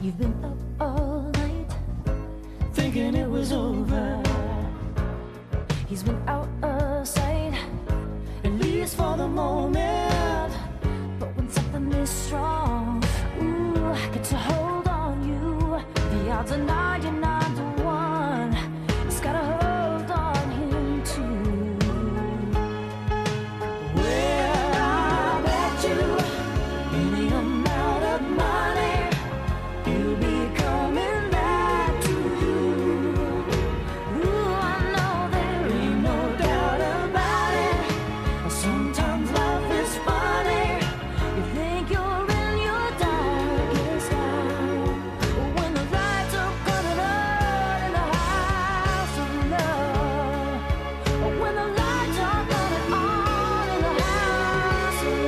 You've been up all night, thinking it was over. He's been out of sight, at least for the moment. But when something is strong, ooh, get to hold on you. The odds are 99 to 1. It's got a hold on him too. Well, I bet you any amount of money he'll be coming back to you. Ooh, I know there ain't no doubt about it. Sometimes life is funny. You think you're in your darkest hour, when the lights are coming on in the house of love. When the lights are coming on in the house of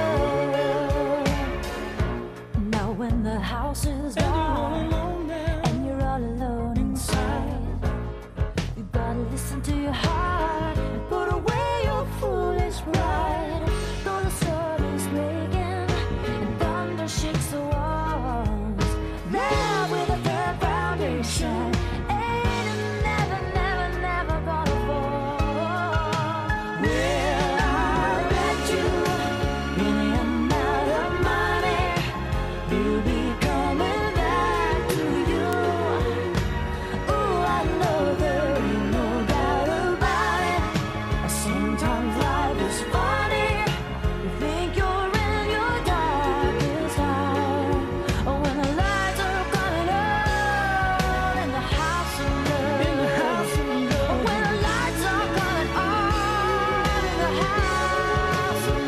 love. Now when the house is dark and you're all alone inside, you gotta listen to your heart and put away your foolish pride. Though the sun is breaking and thunder shakes the walls, there with a firm foundation, ain't it never, never, never gonna fall. Well, I bet you any amount of money he'll be coming back to you. Ooh, I know there ain't no doubt about it. Sometimes life is funny. You think you're in your darkest hour, when the lights are coming on in the house of love. In the house of love. When the lights are coming on in the house of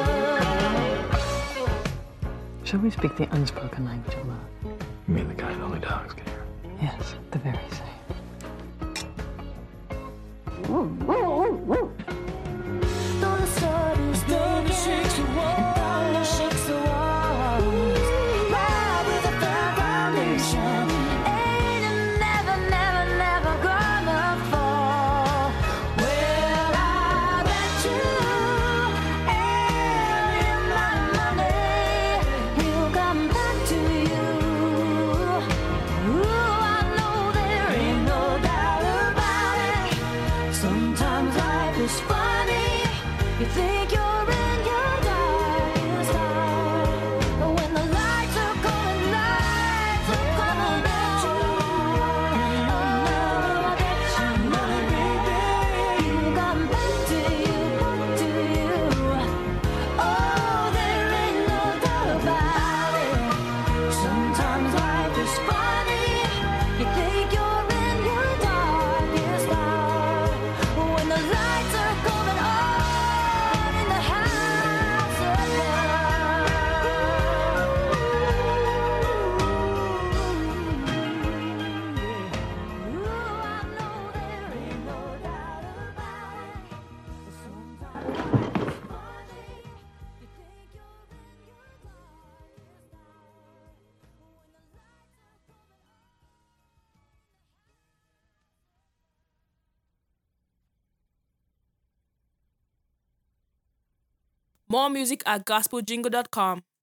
love. Shall we speak the unspoken language of love? You mean the kind only dogs can hear? Yes, the very same. Though the sun is breaking and thunder shakes the walls, ride with a firm foundation, ain't it never, never, never gonna fall. Well, I bet you any amount of money he'll come back to you. Ooh, I know there ain't no doubt about it. Sometimes life is funny. You think you're in your darkest hour, but when the lights are coming back to you, I bet you money, he'll come back to you, to you. Oh, there ain't no doubt about it. Sometimes life is funny. You think you're in your darkest hour, when the lights are coming on in the house of love. Ooh, I know there ain't no doubt about it. Sometimes life is funny. You think you're in your darkest hour, when the lights are coming on. More music at gospeljingle.com.